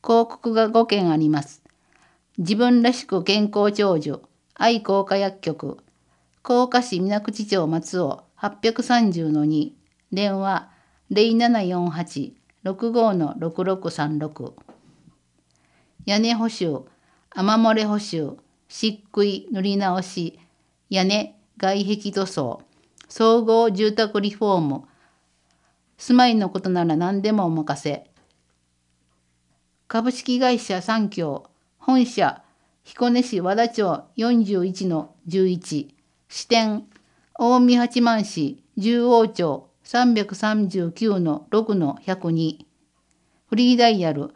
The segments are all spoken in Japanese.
広告が5件あります。自分らしく健康長寿、愛好化薬局、甲賀市水口町松尾830-2、電話0748-65-6636。屋根補修、雨漏れ補修、漆喰塗り直し、屋根、外壁塗装、総合住宅リフォーム、住まいのことなら何でもお任せ。株式会社三協、本社、彦根市和田町41-11、支店、近江八幡市十王町339-6-102、フリーダイヤル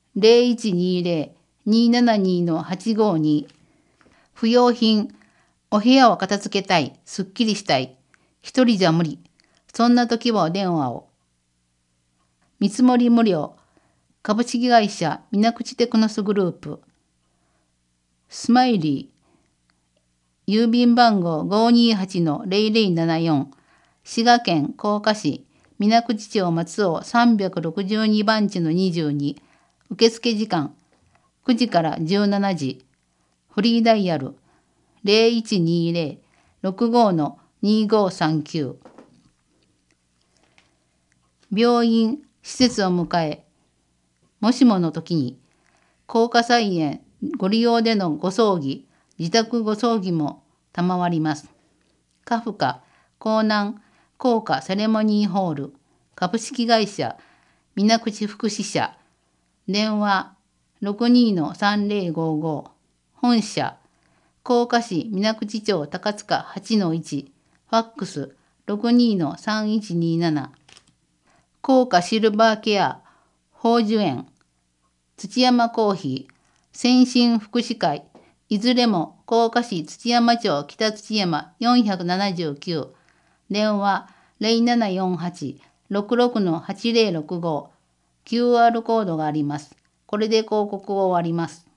0120-272-852、不要品、お部屋を片付けたい、すっきりしたい、一人じゃ無理、そんな時はお電話を。見積もり無料、株式会社水口テクノスグループ、スマイリー、郵便番号528-0074、滋賀県甲賀市水口町松尾362番地の22、受付時間9時から17時、フリーダイヤル0120-65-2539。病院、施設を迎え、もしもの時に、甲賀菜園ご利用でのご葬儀、自宅ご葬儀も賜ります。カフカ、江南、甲賀セレモニーホール、株式会社、水口福祉社、電話62-3055、本社、甲賀市水口町高塚8-1、ファックス62-3127、甲賀シルバーケア、宝珠園、土山コーヒー、先進福祉会、いずれも甲賀市土山町北土山479、電話0748-66-8065、QR コードがあります。これで広告を終わります。